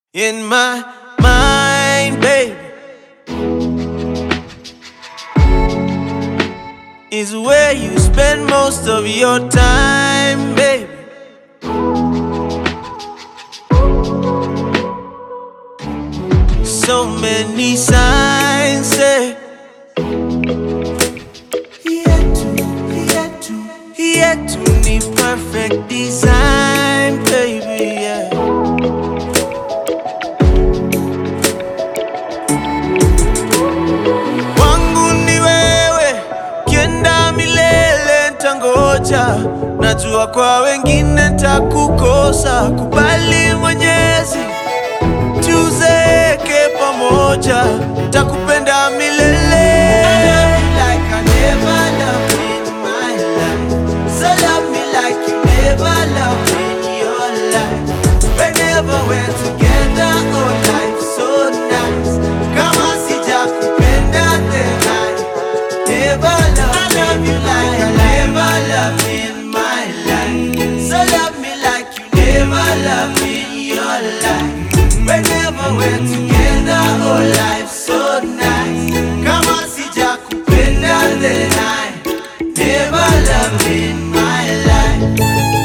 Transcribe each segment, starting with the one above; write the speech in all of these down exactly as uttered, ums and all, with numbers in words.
In my mind, baby, is where you spend most of your time, baby. So many signs say yet to, yet to, yet to need perfect design, baby, yeah. Wangu ni wewe, kienda milele ntangoja. Najua kwa wengine ntakukosa, kubali Mwenyezi, tuzeke pamoja, takupenda milele. Like I never loved in my life, so love me like you never loved in your life. Whenever we're together, oh life so nice. Kama sijakupenda then I never loved. I love you like I never loved in my life, so love me like you never loved in your life. Whenever we're together, oh life so nice. Kama sijakupenda then I never loved in my life.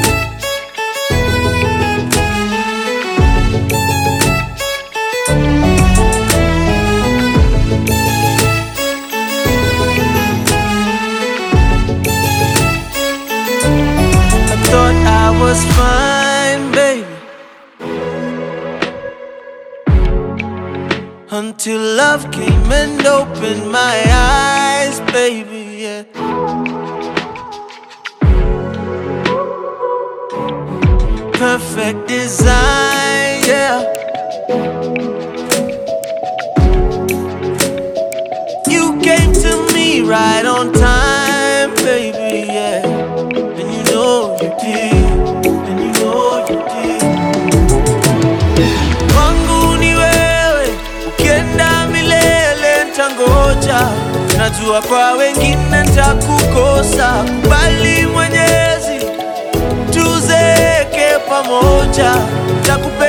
I thought I was fine, baby, until love came and opened my eyes, baby, yeah. Perfect design, yeah. You came to me right on time, baby, yeah. And you know you did, and you know you did. Wangu ni wewe, ukienda milele ntangoja. Najua kwa wengine ntakukosa, kubali Mwenyezi, tuzeke pamoja, takupenda